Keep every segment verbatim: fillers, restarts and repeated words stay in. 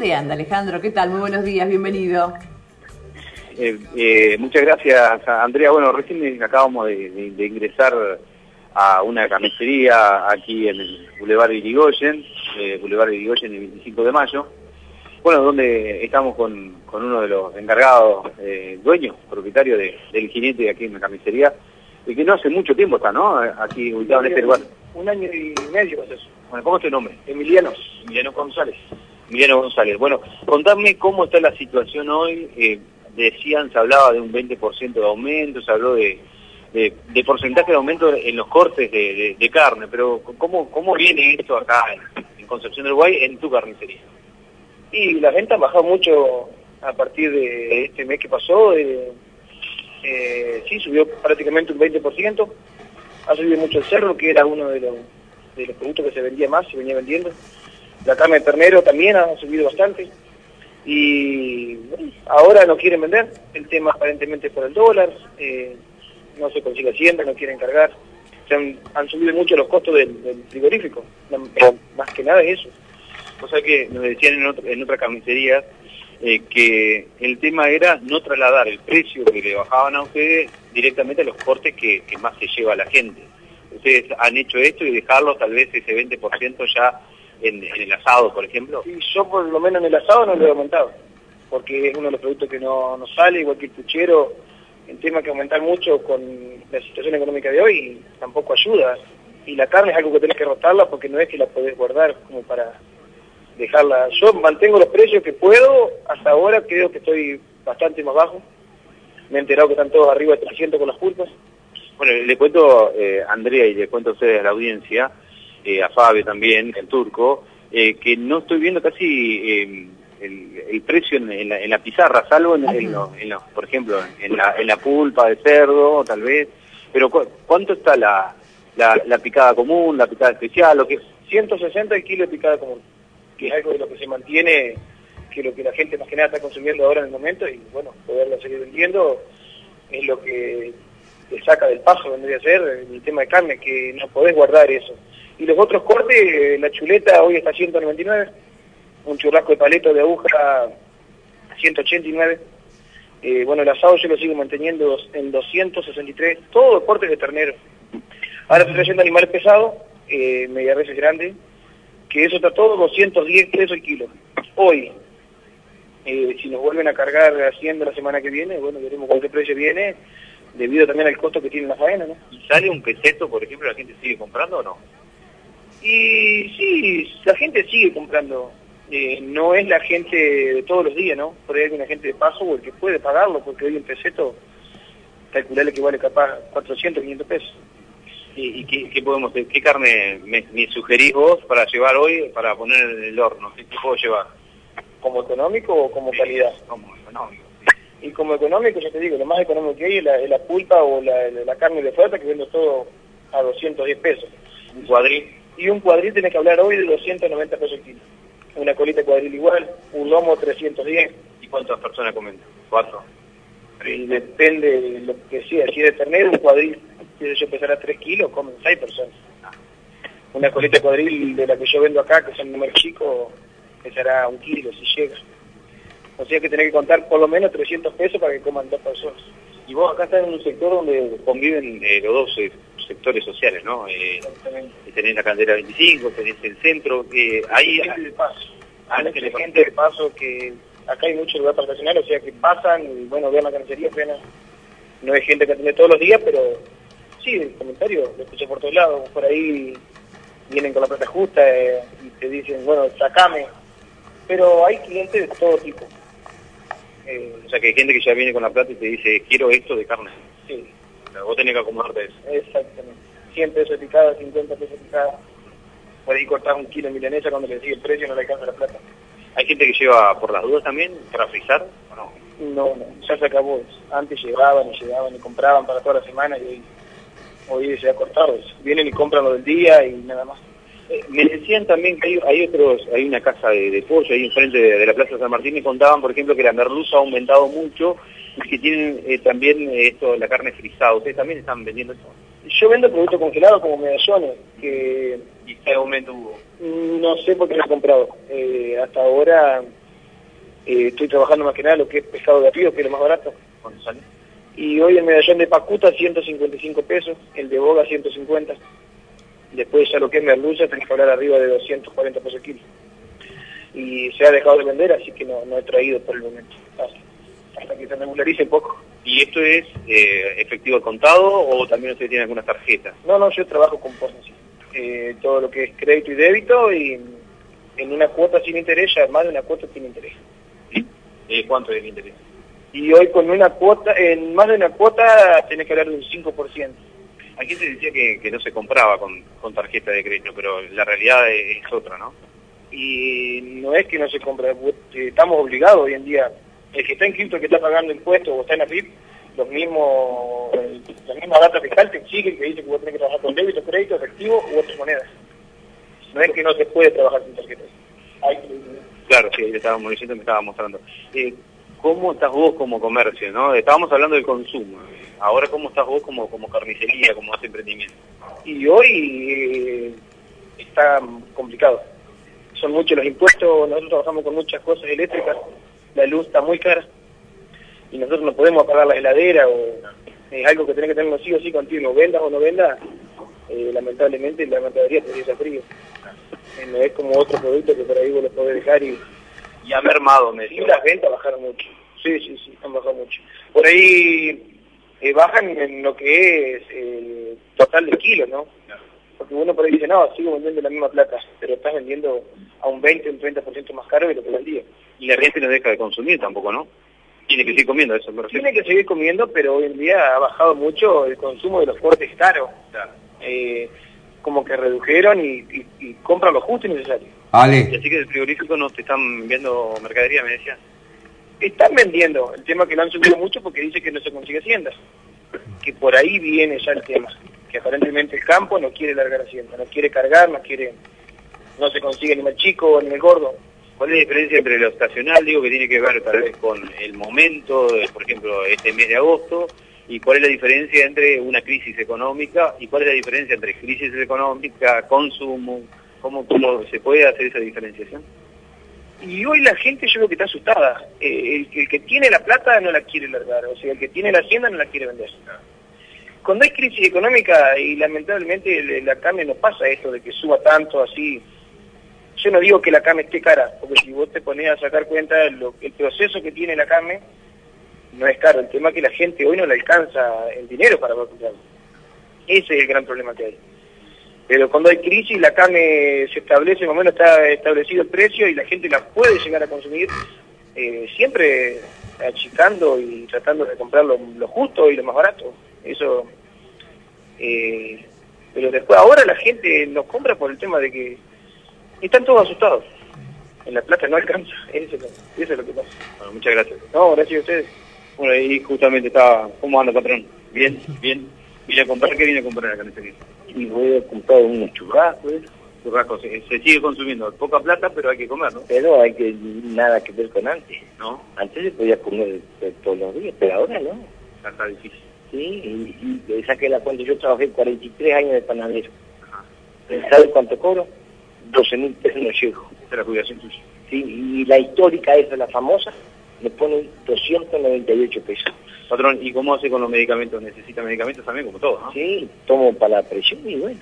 ¿Dónde anda, Alejandro? ¿Qué tal? Muy buenos días, bienvenido. Eh, eh, muchas gracias, Andrea. Bueno, recién acabamos de, de, de ingresar a una carnicería aquí en el Boulevard Irigoyen, eh, Boulevard Irigoyen el veinticinco de mayo. Bueno, donde estamos con, con uno de los encargados, eh, dueños, propietarios de, del jinete aquí en la carnicería, y que no hace mucho tiempo está, ¿no? Aquí ubicado en este lugar. Un año y medio es eso. Bueno, ¿cómo es tu nombre? Emiliano. Emiliano González. Emiliano González. Bueno, contame cómo está la situación hoy. Eh, decían, se hablaba de un veinte por ciento de aumento, se habló de, de, de porcentaje de aumento en los cortes de, de, de carne, pero ¿cómo, cómo viene esto acá en, en Concepción del Uruguay, en tu carnicería? Y la venta ha bajado mucho a partir de este mes que pasó. Eh, eh, sí, subió prácticamente un veinte por ciento. Ha subido mucho el cerdo, que era uno de los, de los productos que se vendía más, se venía vendiendo. La carne de ternero también ha subido bastante. Y bueno, ahora no quieren vender, el tema aparentemente es por el dólar, eh, no se consigue hacienda, no quieren cargar. Se han, han subido mucho los costos del, del frigorífico, más que nada es eso. O sea que nos decían en, otro, en otra carnicería eh, que el tema era no trasladar el precio que le bajaban a ustedes directamente a los cortes que, que más se lleva a la gente. Ustedes han hecho esto y dejarlo tal vez ese veinte por ciento ya en, en el asado, por ejemplo. Y yo por lo menos en el asado no lo he aumentado, porque es uno de los productos que no, no sale, igual que el puchero. El tema que aumentar mucho con la situación económica de hoy tampoco ayuda. Y la carne es algo que tenés que rotarla porque no es que la podés guardar como para dejarla. Yo mantengo los precios que puedo, hasta ahora creo que estoy bastante más bajo. Me he enterado que están todos arriba de trescientos con las pulpas. Bueno, le cuento, eh, Andrea, y le cuento a ustedes a la audiencia, eh, a Fabio también, el turco, eh, que no estoy viendo casi eh, el, el precio en, en, la, en la pizarra, salvo en, en, lo, en lo, por ejemplo, en la, en la pulpa de cerdo, tal vez. Pero ¿cu ¿cuánto está la, la, la picada común, la picada especial? Lo que ciento sesenta el kilo de picada común, que es algo de lo que se mantiene, que lo que la gente más que nada está consumiendo ahora en el momento, y bueno, poderla seguir vendiendo es lo que te saca del paso, vendría a ser el tema de carne, que no podés guardar eso. Y los otros cortes, la chuleta hoy está a ciento noventa y nueve, un churrasco de paleto de aguja a ciento ochenta y nueve, eh, bueno, el asado yo lo sigo manteniendo en doscientos sesenta y tres, todos los cortes de ternero. Ahora estoy trayendo animales pesados, eh, media reses grandes, que eso está todo doscientos diez pesos el kilo. Hoy, eh, si nos vuelven a cargar haciendo la semana que viene, bueno, veremos con qué precio viene, debido también al costo que tiene la faena, ¿no? ¿Y sale un peseto, por ejemplo, la gente sigue comprando o no? Y sí, la gente sigue comprando. Eh, no es la gente de todos los días, ¿no? Por ahí hay una gente de paso o el que puede pagarlo, porque hoy un peseto, calcularle que vale capaz cuatrocientos, quinientos pesos. ¿Y, y qué, qué podemos hacer? ¿Qué carne me, me sugerís vos para llevar hoy, para poner en el horno? ¿Qué, qué puedo llevar? ¿Como económico o como calidad? Como económico. Y como económico, ya te digo, lo más económico que hay es la, es la pulpa o la, la carne de oferta, que vendo todo a doscientos diez pesos. ¿Un cuadril? Y un cuadril tenés que hablar hoy de doscientos noventa pesos el kilo. Una colita de cuadril igual, un lomo trescientos diez. ¿Y cuántas personas comen? ¿Cuatro? Y depende de lo que sea. Si es de ternero, un cuadril, si yo pesará tres kilos, comen seis personas. Una colita de cuadril de la que yo vendo acá, que son números chicos, pesará un kilo si llega. O sea que tenés que contar por lo menos trescientos pesos para que coman dos personas. Y vos acá estás en un sector donde conviven eh, los dos eh, sectores sociales, ¿no? Eh, tenés la Caldera veinticinco, tenés el centro, eh, ahí... Hay gente de paso, hay hay gente de paso que acá hay mucho lugar para estacionar, o sea que pasan y bueno, vean la carnicería apenas. No hay gente que atiende todos los días, pero sí, el comentario lo escuché por todos lados, por ahí vienen con la plata justa eh, y te dicen, bueno, sacame, pero hay clientes de todo tipo. Eh, o sea que hay gente que ya viene con la plata y te dice, quiero esto de carne. Sí. O sea, vos tenés que acomodarte eso. Exactamente. cien pesos de picada, cincuenta pesos de picada. Por ahí cortar un kilo de milanesa cuando le sigue el precio no le alcanza la plata. ¿Hay gente que lleva por las dudas también para frizar o no? No, no, ya se acabó eso. Antes llegaban y llegaban y compraban para toda la semana y hoy, hoy se ha cortado eso. Vienen y compran lo del día y nada más. Eh, me decían también que hay, hay otros, hay una casa de, de pollo ahí enfrente de, de la Plaza San Martín, y contaban, por ejemplo, que la merluza ha aumentado mucho y que tienen eh, también eh, esto, la carne frisada. ¿Ustedes también están vendiendo eso? Yo vendo productos congelados como medallones, que... ¿Y qué aumento hubo? No sé por qué no he comprado. Eh, hasta ahora Eh, estoy trabajando más que nada lo que es pescado de río, que es lo más barato. ¿Cuánto sale? Y hoy el medallón de pacuta ciento cincuenta y cinco pesos, el de boga ciento cincuenta. Después ya lo que es merluza tenés que hablar arriba de doscientos cuarenta pesos el kilo. Y se ha dejado de vender, así que no, no he traído por el momento. Hasta, hasta que se regularice un poco. ¿Y esto es eh, efectivo al contado o también ustedes tienen algunas tarjetas? No, no, yo trabajo con POS, eh, todo lo que es crédito y débito, y en una cuota sin interés, ya más de una cuota sin interés. ¿Sí? Eh, ¿Cuánto es el interés? Y hoy con una cuota, en más de una cuota tenés que hablar de un cinco por ciento. Aquí se decía que, que no se compraba con, con tarjeta de crédito, pero la realidad es, es otra, ¿no? Y no es que no se compra, estamos obligados hoy en día. El que está inscrito, el que está pagando impuestos o está en AFIP, los mismos, la misma data fiscal te exige que dice que vos tenés que trabajar con débito, crédito, efectivo u otras monedas. No es que no se puede trabajar sin tarjetas. Hay que... Claro, sí, le estábamos diciendo, me estaba mostrando. Eh, ¿Cómo estás vos como comercio, no? Estábamos hablando del consumo. Ahora, ¿cómo estás vos como, como carnicería, como hace emprendimiento? Y hoy eh, está complicado. Son muchos los impuestos, nosotros trabajamos con muchas cosas eléctricas, la luz está muy cara y nosotros no podemos apagar la heladera, o es algo que tenés que tenerlo sí o sí contigo, vendas o no vendas, eh, lamentablemente la mercadería te deja frío. Eh, no es como otro producto que por ahí vos lo podés dejar y... Y ha mermado, me decía. Y las ventas bajaron mucho, sí, sí, sí, han bajado mucho. Por ahí eh, bajan en lo que es el total de kilos, ¿no? Porque uno por ahí dice, no, sigo vendiendo la misma plata, pero estás vendiendo a un veinte, un treinta por ciento más caro de lo que vendía. Y la gente no deja de consumir tampoco, ¿no? Tiene que seguir comiendo, eso me refiero. Tiene que seguir comiendo, pero hoy en día ha bajado mucho el consumo de los cortes caros. Claro. Eh, como que redujeron y, y, y compran lo justo y necesario. Ale. Y así que el frigorífico no te están enviando mercadería, me decía. Están vendiendo, el tema que lo han subido mucho porque dice que no se consigue hacienda. Que por ahí viene ya el tema. Que aparentemente el campo no quiere largar hacienda, no quiere cargar, no quiere, no se consigue ni el chico ni el gordo. ¿Cuál es la diferencia entre lo estacional, digo, que tiene que ver tal vez con el momento, de, por ejemplo, este mes de agosto, y cuál es la diferencia entre una crisis económica, y cuál es la diferencia entre crisis económica, consumo, cómo, cómo se puede hacer esa diferenciación? Y hoy la gente yo creo que está asustada. Eh, el, el que tiene la plata no la quiere largar, o sea, el que tiene la hacienda no la quiere vender. Cuando hay crisis económica, y lamentablemente la carne no pasa esto de que suba tanto así. Yo no digo que la carne esté cara, porque si vos te ponés a sacar cuenta, lo, el proceso que tiene la carne no es caro. El tema es que la gente hoy no le alcanza el dinero para comprarlo. Ese es el gran problema que hay. Pero cuando hay crisis, la carne se establece, más o menos está establecido el precio y la gente la puede llegar a consumir, eh, siempre achicando y tratando de comprar lo, lo justo y lo más barato. Eso, eh, pero después ahora la gente nos compra por el tema de que están todos asustados. En la plata no alcanza, eso, eso es lo que pasa. Bueno, muchas gracias. No, gracias a ustedes. Bueno, y justamente estaba, ¿cómo anda, patrón? Bien, bien. ¿Vine a comprar? ¿Qué viene a comprar a la carnicería? Y voy a comprar unos churrascos. Churrascos, se, se sigue consumiendo poca plata, pero hay que comer, ¿no? Pero hay que nada que ver con antes. ¿No? Antes se podía comer todos los días, pero ahora no. Ya está difícil. Sí, y, y saqué la cuenta, yo trabajé cuarenta y tres años de panadero. Ajá. ¿Sabes cuánto cobro? doce mil pesos no llego. Esa es la jubilación tuya. Sí, y la histórica esa, la famosa, me ponen doscientos noventa y ocho pesos. Patrón, ¿y cómo hace con los medicamentos? ¿Necesita medicamentos también, como todo, no? Sí, tomo para la presión y bueno.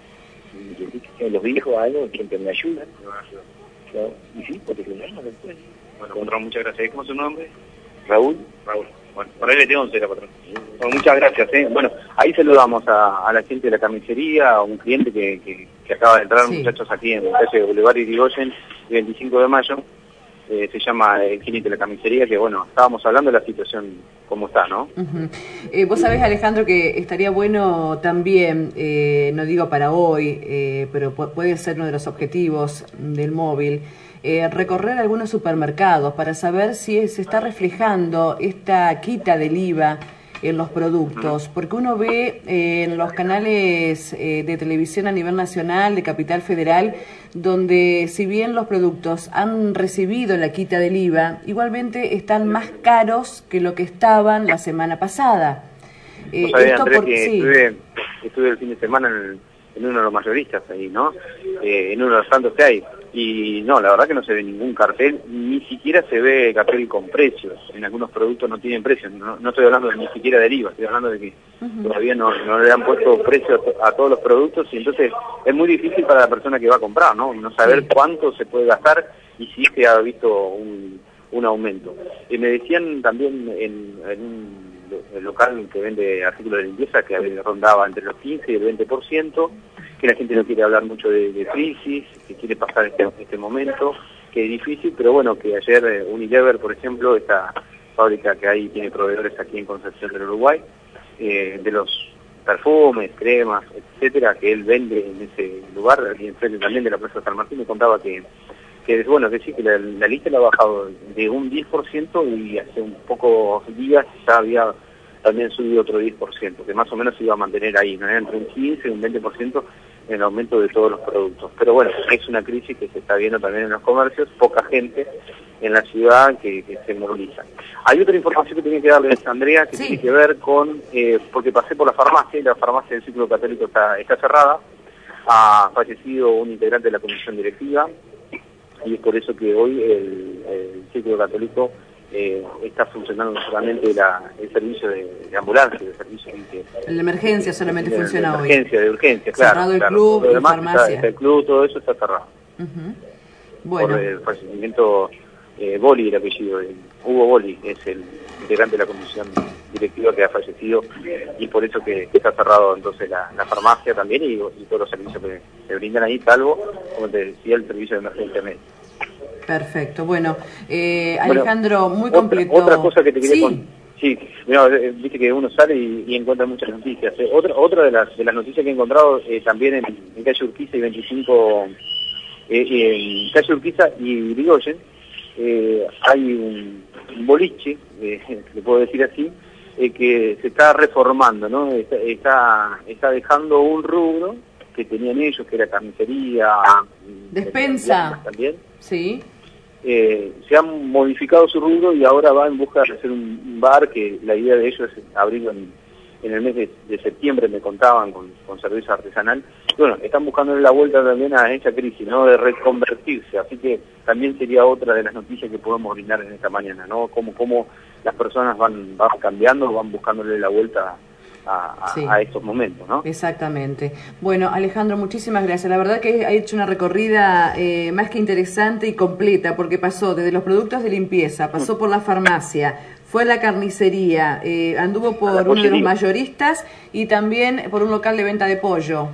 Y los viejos años siempre me ayudan. Me van a ayudar. Claro. Y sí, porque no, no después. Bueno, patrón, muchas gracias. ¿Cómo es su nombre? Raúl. Raúl. Bueno, por ahí le tengo un cera, patrón. Bueno, muchas gracias. ¿eh? Bueno, ahí se lo damos a, a la gente de la carnicería, a un cliente que, que, que acaba de entrar, sí. Muchachos, aquí en la calle de Boulevard Irigoyen, el veinticinco de mayo. Eh, se llama el cliente de la carnicería, que bueno, estábamos hablando de la situación como está, ¿no? Uh-huh. eh, vos sabés, Alejandro, que estaría bueno también, eh, no digo para hoy, eh, pero pu- puede ser uno de los objetivos del móvil, eh, recorrer algunos supermercados para saber si se está reflejando esta quita del I V A en los productos, porque uno ve eh, en los canales eh, de televisión a nivel nacional, de Capital Federal, donde si bien los productos han recibido la quita del I V A, igualmente están más caros que lo que estaban la semana pasada. Eh, sabés, esto Andrés, por... que sí. estuve, estuve el fin de semana en, en uno de los mayoristas ahí, ¿no? Eh, en uno de los tantos que hay. Y no, la verdad que no se ve ningún cartel, ni siquiera se ve cartel con precios. En algunos productos no tienen precios, no, no estoy hablando de, ni siquiera del I V A, estoy hablando de que uh-huh. todavía no, no le han puesto precio a, to a todos los productos, y entonces es muy difícil para la persona que va a comprar, ¿no? No saber sí. cuánto se puede gastar y si es que ha visto un, un aumento. Y me decían también en, en un el local que vende artículos de limpieza que rondaba entre los quince y el veinte por ciento, que la gente no quiere hablar mucho de, de crisis, que quiere pasar este, este momento, que es difícil, pero bueno, que ayer eh, Unilever, por ejemplo, esta fábrica que hay, tiene proveedores aquí en Concepción del Uruguay, eh, de los perfumes, cremas, etcétera, que él vende en ese lugar, y enfrente también de la Plaza San Martín, me contaba que que es bueno, que sí, que la, la lista la ha bajado de un diez por ciento y hace un pocos días ya había también subido otro diez por ciento, que más o menos se iba a mantener ahí, ¿no? Entre un quince y un veinte por ciento en el aumento de todos los productos. Pero bueno, es una crisis que se está viendo también en los comercios, poca gente en la ciudad que, que se moviliza. Hay otra información que tenía que darles, Andrea, que sí. tiene que ver con, eh, porque pasé por la farmacia, y la farmacia del Círculo Católico está, está cerrada, ha fallecido un integrante de la comisión directiva, y es por eso que hoy el, el Círculo Católico eh, está funcionando no solamente la, el servicio de, de ambulancia, el servicio de... La emergencia solamente de, funciona de hoy. Emergencia, de urgencia, claro. Cerrado el claro. club, Lo demás y farmacia. Está, está el club, todo eso está cerrado. Uh-huh. Bueno. Por el fallecimiento, eh, Boli, el apellido, de Hugo Boli, es el integrante de la comisión directiva que ha fallecido, y por eso que, que está cerrado entonces la, la farmacia también, y, y todos los servicios que se brindan ahí, salvo, como te decía, el servicio de emergencia médica. Perfecto, bueno, eh, Alejandro, bueno, muy otra, completo. Otra cosa que te quería sí. contar. Sí, mira, viste que uno sale y, y encuentra muchas noticias. Eh, otra otra de las de las noticias que he encontrado eh, también en, en calle Urquiza y veinticinco, eh, en calle Urquiza y Irigoyen, eh, hay un, un boliche, eh, le puedo decir así, eh, que se está reformando, ¿no? Está, está, está dejando un rubro que tenían ellos, que era carnicería, despensa también. Sí. Eh, se han modificado su rubro y ahora va en busca de hacer un bar, que la idea de ellos es abrirlo en, en el mes de, de septiembre, me contaban, con, con servicio artesanal. Y bueno, están buscándole la vuelta también a esa crisis, ¿no? De reconvertirse, así que también sería otra de las noticias que podemos brindar en esta mañana, ¿no? Cómo, cómo las personas van, van cambiando, van buscándole la vuelta A, a, sí. a estos momentos, ¿no? Exactamente. Bueno, Alejandro, muchísimas gracias. La verdad que ha hecho una recorrida eh, más que interesante y completa, porque pasó desde los productos de limpieza, pasó por la farmacia, fue a la carnicería, eh, anduvo por uno de los mayoristas y también por un local de venta de pollo.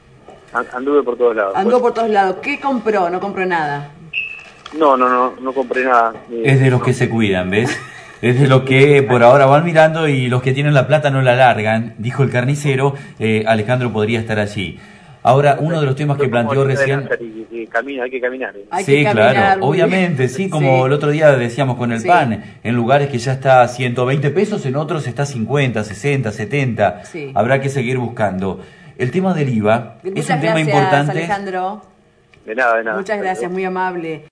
Anduve por todos lados. Anduvo por todos lados. ¿Qué compró? No compró nada. No, no, no, no compré nada. Eh, es de los no. que se cuidan, ¿ves? Es de los que por ahora van mirando y los que tienen la plata no la largan, dijo el carnicero. eh, Alejandro podría estar allí. Ahora, uno de los temas que planteó recién... Y, y camina, hay que caminar. ¿eh? Hay sí, que caminar, claro, obviamente, sí, como sí. el otro día decíamos con el sí. pan, en lugares que ya está a ciento veinte pesos, en otros está cincuenta, sesenta, setenta, sí. habrá que seguir buscando. El tema del I V A Muchas es un gracias, tema importante. Alejandro. De nada, de nada. Muchas gracias, muy amable.